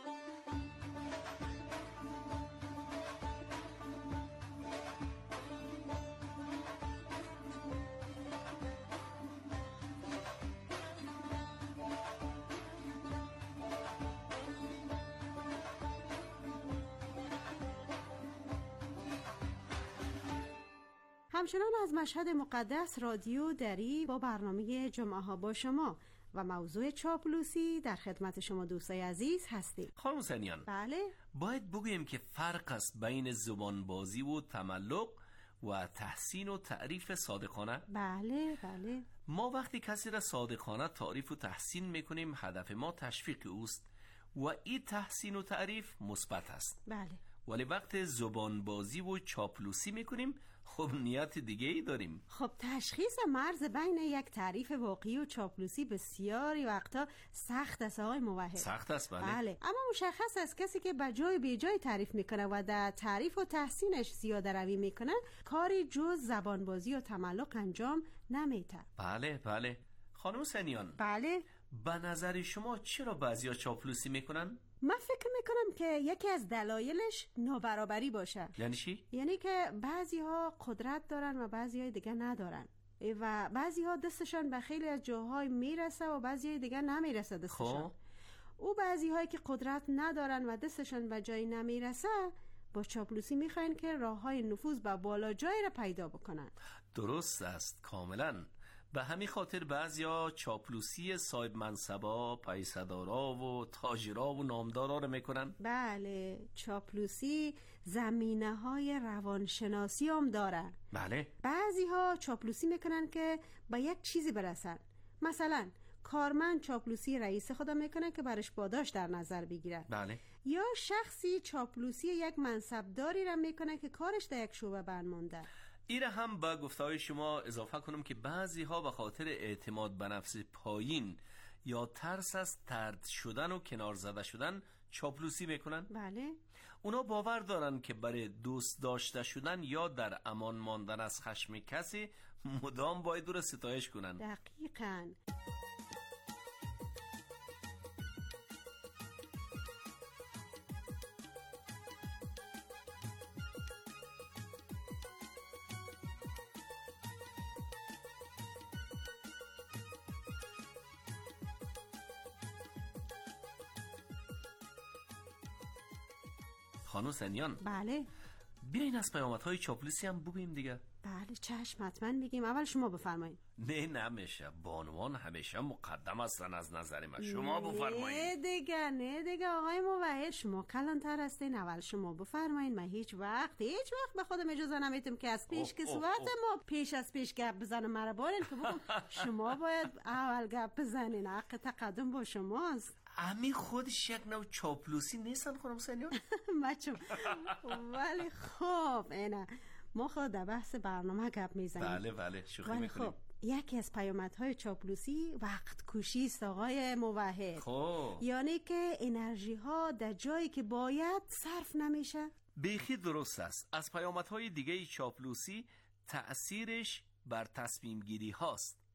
همچنان از مشهد مقدس رادیو دری با برنامه جمعه ها با شما و موضوع چاپلوسی در خدمت شما دوستای عزیز هستیم. خانم سنیان، بله، باید بگویم که فرق است بین زبانبازی و تملق و تحسین و تعریف صادقانه. بله بله. ما وقتی کسی را صادقانه تعریف و تحسین میکنیم، هدف ما تشویق اوست و این تحسین و تعریف مثبت است. بله. ولی وقت زبانبازی و چاپلوسی میکنیم، خب نیت دیگه ای داریم. خب تشخیص مرز بین یک تعریف واقعی و چاپلوسی بسیاری وقتا سخت است آقای موحد. سخت است بله. بله، اما مشخص است کسی که بجای بیجای تعریف میکنه و در تعریف و تحسینش زیاده روی میکنه، کاری جز زبانبازی و تملق انجام نمیده. بله بله. خانم سنیان، بله، به نظر شما چرا بعضیا چاپلوسی میکنن؟ من فکر میکنم که یکی از دلایلش نابرابری باشه. یعنی چی؟ یعنی که بعضی ها قدرت دارن و بعضی های دیگه ندارن و بعضی ها دستشان به خیلی از جاهای میرسه و بعضی های دیگه نمیرسه دستشان. خب او بعضی هایی که قدرت ندارن و دستشان به جایی نمیرسه با چاپلوسی میخواین که راه های نفوذ به بالا جایی را پیدا بکنن. درست است کاملا. به همین خاطر بعضیا چاپلوسی صاحب منصبا، پیسدارا و تاجرا و نامدارا رو میکنن. بله، چاپلوسی زمینه های روانشناسی هم داره. بله. بعضی ها چاپلوسی میکنن که به یک چیزی برسن. مثلا کارمند چاپلوسی رئیس خدا میکنه که برش پاداش در نظر بگیره. بله. یا شخصی چاپلوسی یک منصبداری را میکنه که کارش در یک شعبه بند مونده. ایره هم با گفته‌های شما اضافه کنم که بعضی ها به خاطر اعتماد به نفس پایین یا ترس از طرد شدن و کنار زده شدن چاپلوسی میکنن. بله. اونا باور دارن که برای دوست داشته شدن یا در امان ماندن از خشم کسی مدام باید او را ستایش کنن. دقیقاً. خانم سنیان، بله، بیاین از پیامدهای چاپلوسی هم بگوییم دیگه. بله چشم، حتما میگیم. اول شما بفرمایید. نه نمیشه، بانوان همیشه مقدم هستن از نظر من. شما بفرمایید. نه دیگه نه دیگه آقای موحد، شما کلانتر هستین، اول شما بفرمایید. من هیچ وقت هیچ وقت به خودم اجازه نمیدم که از پیش که صورت ما پیش از پیش گپ بزنم مرا بارین که بگم شما باید اول گپ بزنین، حق تقدم با شماست. امی خودش یک نوع چاپلوسی نیستن خانم سنیان؟ مچم ولی خب اینا ما خود در بحث برنامه گپ میزنیم. بله بله شوخی ولی میکنیم. خب یکی از پیامدهای چاپلوسی وقت کشی است آقای موحد. خب یعنی که انرژی ها در جایی که باید صرف نمیشه. بیخی درست است. از پیامدهای دیگه چاپلوسی تأثیرش بر تصمیم گیری هاست.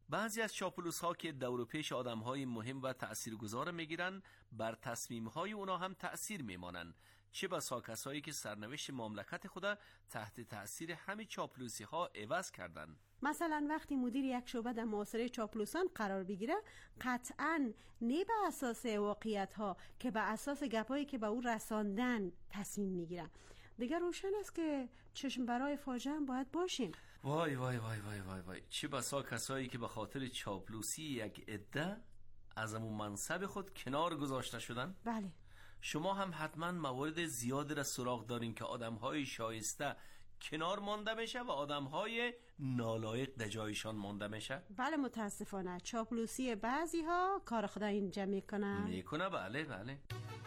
بعضی از چاپلوس ها که دور و پیش آدم های مهم و تأثیرگذار میگیرن، بر تصمیم های اونا هم تأثیر میمانن. چه بسا کسایی که سرنوشت مملکت خدا تحت تأثیر همین چاپلوسی ها عوض کردن. مثلا وقتی مدیر یک شعبه در محاصره چاپلوسان قرار بگیره، قطعاً نه به اساس واقعیت ها که به اساس گپایی که به او رساندن تصمیم میگیرن. دیگه روشن است که چشم برای فاجعه هم باید باشیم. وای وای وای وای وای وای چه بسا کسایی که به خاطر چاپلوسی یک عده از همون منصب خود کنار گذاشته شدن. بله. شما هم حتما موارد زیادی را سراغ دارین که آدم‌های شایسته کنار مانده میشه و آدم‌های نالایق در جایشان مانده میشه. بله متاسفانه چاپلوسی بعضی ها کار خدا اینجا میکنه. میکنه بله بله.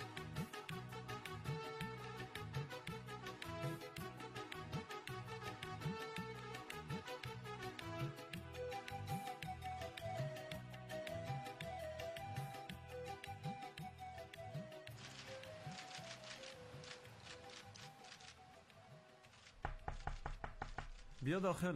بیا داخل.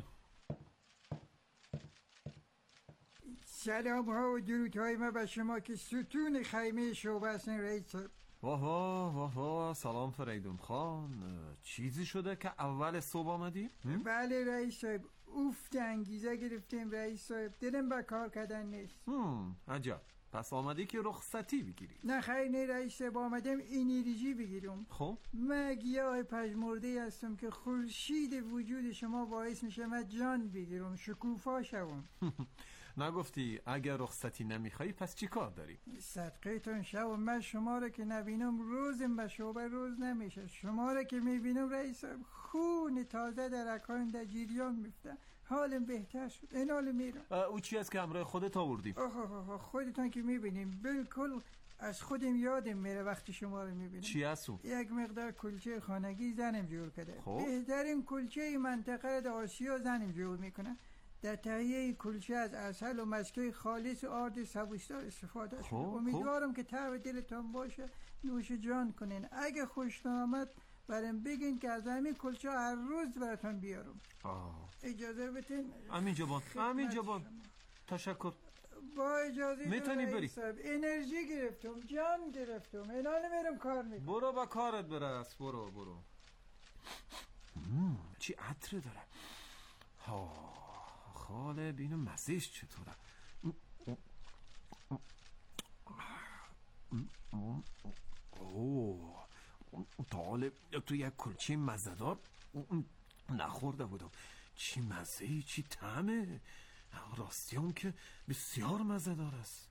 سلام ها و درود های ما به شما که ستون خیمه شعبه هستین رئیس. واه واه واه واه سلام فریدون خان. چیزی شده که اول صبح آمدی؟ بله رئیس صاحب، افت انگیزه گرفتیم رئیس صاحب، دلم به کار کردن نیست. هم عجب. پس آمدی که رخصتی بگیری؟ نه خیر نه رئیس صاحب، آمدم انرژی بگیرم. خب من گیاه پژمرده هستم که خورشید وجود شما باعث میشه من جان بگیرم، شکوفا شوم. نگفتی اگر رخصتی نمیخوای پس چی کار داری؟ صدقیتون شو، من شما رو که نبینم روزم به شعبه روز نمیشه. شما رو که میبینم رئیس صاحب خون تازه در رکان در جریان میفته، حالم بهتر شد. این حال میرم. او چی است که همراه خودت آوردی؟ آخ خودتون که میبینیم بالکل از خودم یادم میره وقتی شما رو میبینم. چی است او؟ یک مقدار کلچه خانگی زنم جور کرده. خب بهترین کلچه منطقه در آسیا زنم جور میکنه. در تهیه کلچه از عسل و مسکه خالص و آرد سبوسدار استفاده شده. امیدوارم که تاب دلتان باشه، نوش جان کنین. اگه خوش آمد برام بگین که از همین کلچه هر روز براتون بیارم. آه. اجازه بدین. امین جبان امین جبان تشکر. با اجازه میتونی بری. انرژی گرفتم، جان گرفتم، اینا نمیرم کار میکنم. برو با کارت برس. برو برو. چی عطر داره. ها خاله بینم مزهش چطوره. اوه طالب تو یک کلچه مزه‌دار نخورده بودم. چی مزهی چی طعمه. راستیام که بسیار مزه‌دار است.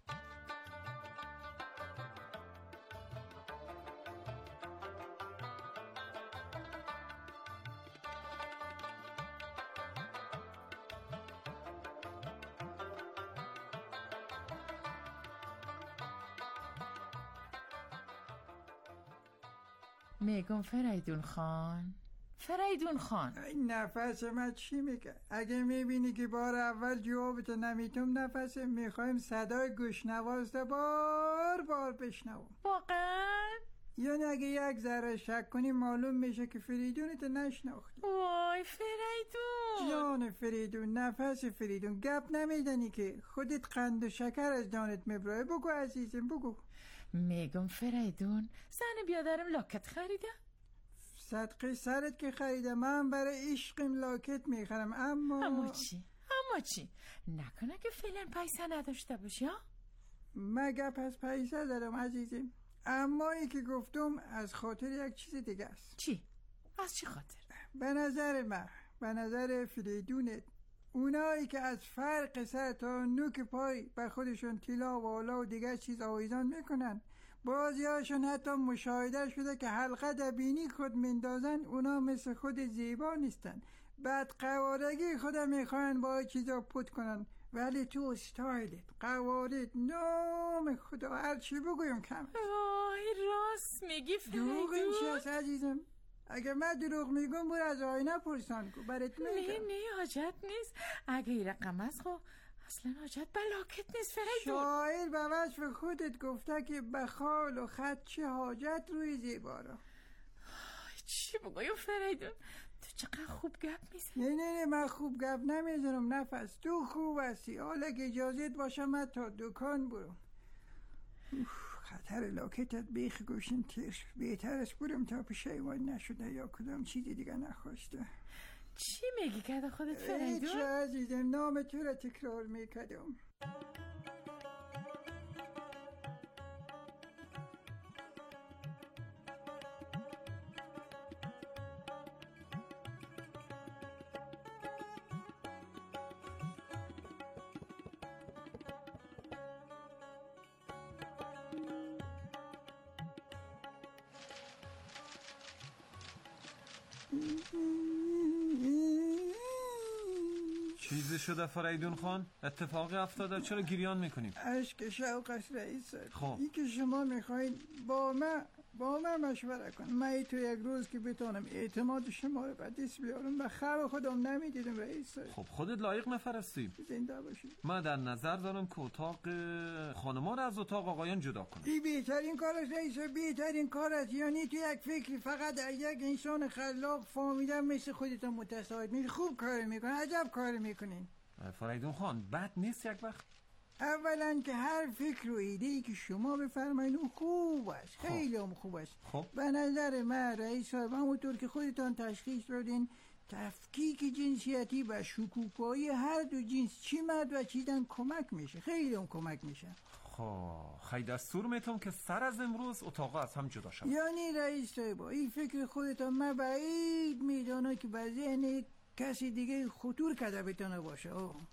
میگم فریدون خان فریدون خان نفس من چی میگه؟ اگه میبینی که بار اول جوابتو نمیتم نفسم میخوایم صدای گوشنواز بار بار بشنوم. واقعا؟ یعنی اگه یک ذره شک کنی معلوم میشه که فریدونتو نشناختی. وای فریدون جان فریدون، نفس فریدون، گپ نمیدنی که خودت قند و شکر از جانت میبرای. بگو عزیزم بگو. میگم فریدون زن بیادرم لاکت خریده؟ صدقه سرت که خریده. من برای عشقم لاکت میخرم. اما اما چی؟ اما چی؟ نکنه که فعلا پیسه نداشته باشی ها؟ مگه پس پیسه دارم عزیزم. اما ای که گفتم از خاطر یک چیز دیگه است. چی؟ از چی خاطر؟ به نظر من، به نظر فریدونت، اونایی که از فرق سر تا نوک پای به خودشون طلا و آلا و دیگر چیز آویزان میکنن، بعضی هاشون حتی مشاهده شده که حلقه در بینی خود مندازن، اونا مثل خود زیبا نیستن، بعد قوارگی خودم میخواین با چیزا پت کنن. ولی تو استایلت، قوارت، نام خدا، هر چی بگویم کم. وای راست میگی فریدون. دروغ این چی هست عزیزم؟ اگه من دروغ میگم برو از آینه پرسان کن. برات میگم. نه نه حاجت نیست. اگه این رقم است خب اصلا حاجت بلاکت نیست فریدون. شاعر به وصف خودت گفته که به خال و خط چه حاجت روی زیبا را. چی بگویم فریدون؟ تو چقدر خوب گپ میزنی. نه نه نه من خوب گپ نمیزنم نفس. تو خوب هستی. حالا که اجازت باشه من تا دکان برم. خطر لاکتت بیخ گوشن تیر. بهتر است برم تا پشیمان نشده یا کدام چیزی دیگه نخواسته. چی میگی که خودت فریدون؟ هیچ عزیزم نام تو را تکرار میکردم. چیزی شده فریدون خان؟ اتفاقی افتاده؟ چرا گریان میکنیم؟ عشق شوق است رئیس. خب این که شما میخواین با من با من مشوره کن. من تو یک روز که بتونم اعتماد شما رو به دست بیارم به خیر خودم نمیدیدم رئیس. خب خودت لایق نفر هستی. زنده باشی. من در نظر دارم که اتاق خانما رو از اتاق آقایان جدا کنم. این بهترین کار است رئیس. بهترین کار است. یعنی تو یک فکری فقط در یک انسان خلاق فهمیدم مثل خودتون متساعد میشه. خوب کار میکنین. عجب کار میکنین فریدون خان. بد نیست یک وقت؟ اولا که هر فکر و ایده‌ای که شما بفرمایید اون خوب است. خیلی هم خوب است. خب به نظر من رئیس صاحب همونطور که خودتان تشخیص دادین تفکیک جنسیتی و شکوفایی هر دو جنس چی مرد و چی زن کمک میشه. خیلی هم کمک میشه. خب خیلی دستور میتونم که سر از امروز اتاق از هم جدا شد. یعنی رئیس صاحب این فکر خودتان من بعید میدانم که به ذهن کسی دیگه خطور کرده بتونه باشه.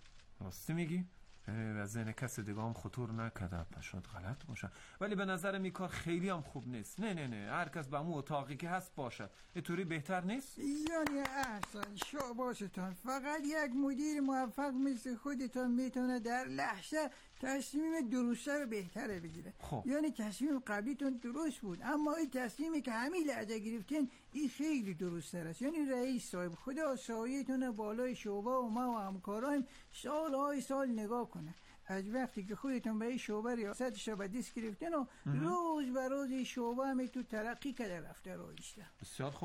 راستی میگی؟ و ذهن کسی دیگه هم خطور نکده پشاد غلط باشه. ولی به نظر می کار خیلی هم خوب نیست. نه نه نه هر کس به همون اتاقی که هست باشه. اینطوری بهتر نیست؟ یعنی احسن شاباستان. فقط یک مدیر موفق مثل خودتان میتونه در لحظه تصمیم درسته رو بهتره بگیره. خب. یعنی تصمیم قبلیتون درست بود اما این تصمیمی که همین لحظه گرفتین این خیلی درست است. یعنی رئیس صاحب خدا سایتون بالای شعبه و ما و همکارایم سالهای سال نگاه کنه. از وقتی که خودتون به این شعبه ریاستش رو به دست گرفتین و روز به روز این شعبه همه تو ترقی کده رفته رایشته. بسیار خوب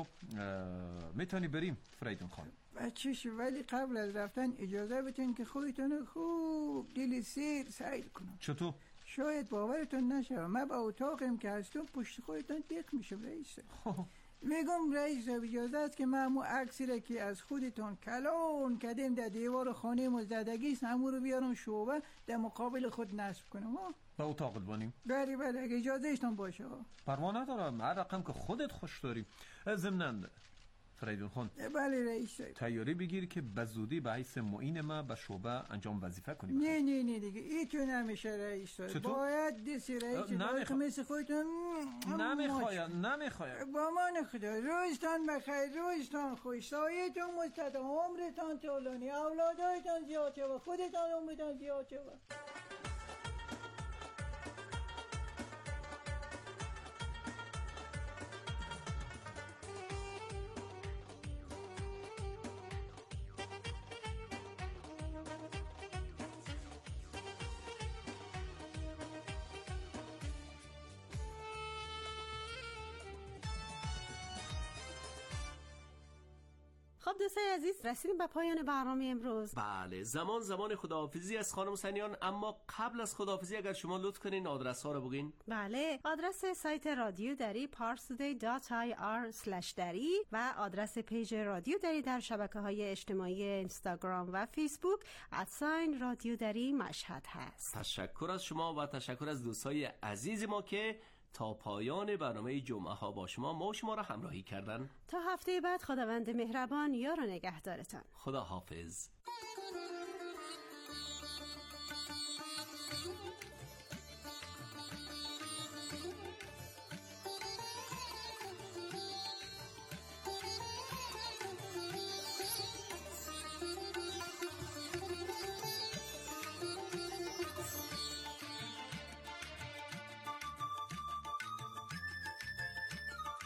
میتونی بریم فریدون خان. بچهش ولی قبل از رفتن اجازه بتین که خودتون خوب دل سیر سیل کنم. چطور؟ شاید باورتون نشه من با اتاقم که هستم پشت خودتون دق میشم رئیس. میگم رئیس اجازه است که من همون عکسی را که از خودتون کلان کردیم در دیوار خانه مزدگی است همون رو بیارم شعبه در مقابل خود نصب کنم. ها به اتاقت بانیم؟ بله بله اگه اجازه اشتان باشه. پروا ندارم هر رقم که خودت خوش داری. ضمناً فریدون خان بله رئیس تیاری بگیر که به زودی به حیث معین ما به شعبه انجام وظیفه کنیم. نه نه نه دیگه ایتو نمیشه رئیس. باید دسی رئیس نمیخوا... مثل خودتون نمیخوایم نمیخوایم با من خدا. روزتان بخیر روزتان خوش سایتون مستدام عمرتان طولانی اولادایتان زیاد شود خودتان عمرتان زیاد شود. خب دوستای عزیز رسیدیم به پایان برنامه امروز. بله زمان زمان خداحافظی از خانم سنیان. اما قبل از خداحافظی اگر شما لطف کنین آدرس ها رو بگین. بله آدرس سایت رادیو دری پارس تودی دات آی آر اسلش دری و آدرس پیج رادیو دری در شبکه های اجتماعی اینستاگرام و فیسبوک ادساین رادیو دری مشهد هست. تشکر از شما و تشکر از دوستای عزیز ما که تا پایان برنامه جمعه ها با شما ما و شما را همراهی کردن. تا هفته بعد خداوند مهربان یار و نگهدارتان. خدا حافظ.